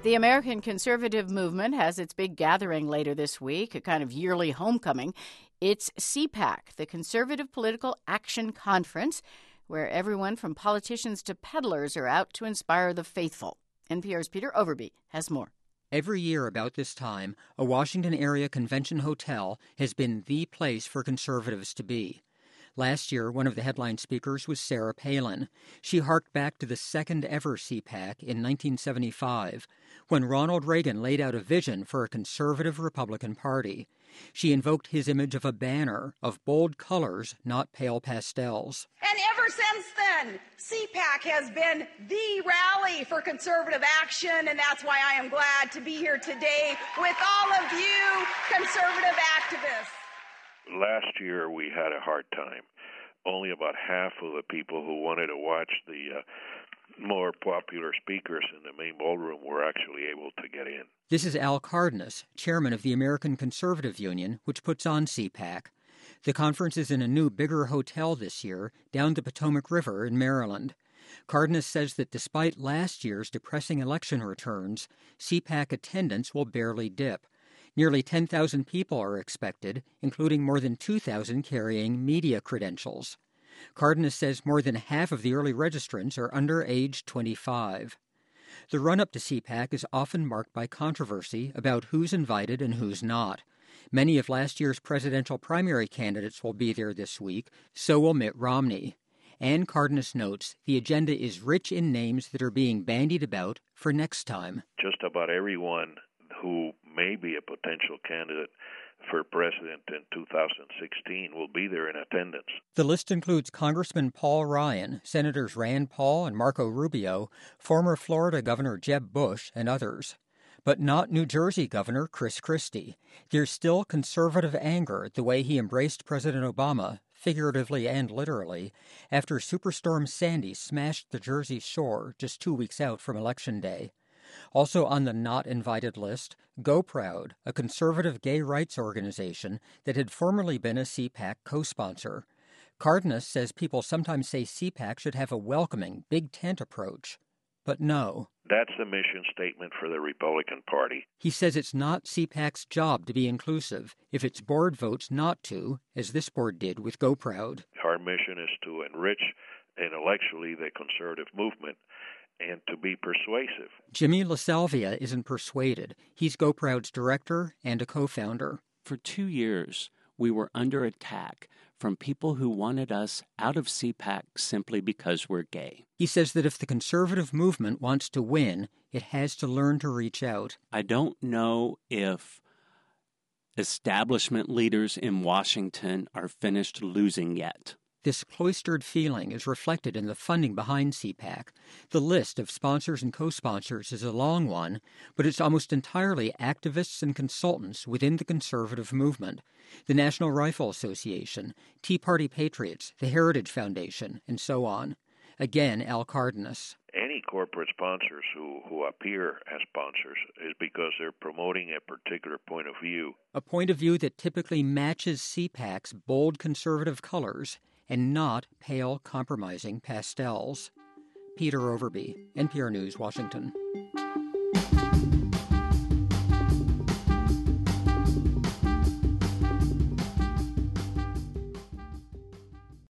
The American Conservative Movement has its big gathering later this week, a kind of yearly homecoming. It's CPAC, the Conservative Political Action Conference, where everyone from politicians to peddlers are out to inspire the faithful. NPR's Peter Overby has more. Every year about this time, a Washington area convention hotel has been the place for conservatives to be. Last year, one of the headline speakers was Sarah Palin. She harked back to the second ever CPAC in 1975, when Ronald Reagan laid out a vision for a conservative Republican Party. She invoked his image of a banner of bold colors, not pale pastels. And ever since then, CPAC has been the rally for conservative action, and that's why I am glad to be here today with all of you conservative activists. Last year, we had a hard time. Only about half of the people who wanted to watch the more popular speakers in the main ballroom were actually able to get in. This is Al Cardenas, chairman of the American Conservative Union, which puts on CPAC. The conference is in a new, bigger hotel this year, down the Potomac River in Maryland. Cardenas says that despite last year's depressing election returns, CPAC attendance will barely dip. Nearly 10,000 people are expected, including more than 2,000 carrying media credentials. Cardenas says more than half of the early registrants are under age 25. The run-up to CPAC is often marked by controversy about who's invited and who's not. Many of last year's presidential primary candidates will be there this week, so will Mitt Romney. And Cardenas notes the agenda is rich in names that are being bandied about for next time. Just about everyone who may be a potential candidate for president in 2016 will be there in attendance. The list includes Congressman Paul Ryan, Senators Rand Paul and Marco Rubio, former Florida Governor Jeb Bush, and others. But not New Jersey Governor Chris Christie. There's still conservative anger at the way he embraced President Obama, figuratively and literally, after Superstorm Sandy smashed the Jersey shore just 2 weeks out from Election Day. Also on the not invited list, Go Proud, a conservative gay rights organization that had formerly been a CPAC co-sponsor. Cardenas says people sometimes say CPAC should have a welcoming, big tent approach. But no. That's the mission statement for the Republican Party. He says it's not CPAC's job to be inclusive if its board votes not to, as this board did with Go Proud. Our mission is to enrich intellectually the conservative movement and to be persuasive. Jimmy LaSalvia isn't persuaded. He's Go Proud's director and a co-founder. For 2 years, we were under attack from people who wanted us out of CPAC simply because we're gay. He says that if the conservative movement wants to win, it has to learn to reach out. I don't know if establishment leaders in Washington are finished losing yet. This cloistered feeling is reflected in the funding behind CPAC. The list of sponsors and co-sponsors is a long one, but it's almost entirely activists and consultants within the conservative movement. The National Rifle Association, Tea Party Patriots, the Heritage Foundation, and so on. Again, Al Cardenas. Any corporate sponsors who appear as sponsors is because they're promoting a particular point of view. A point of view that typically matches CPAC's bold conservative colors and not pale, compromising pastels. Peter Overby, NPR News, Washington.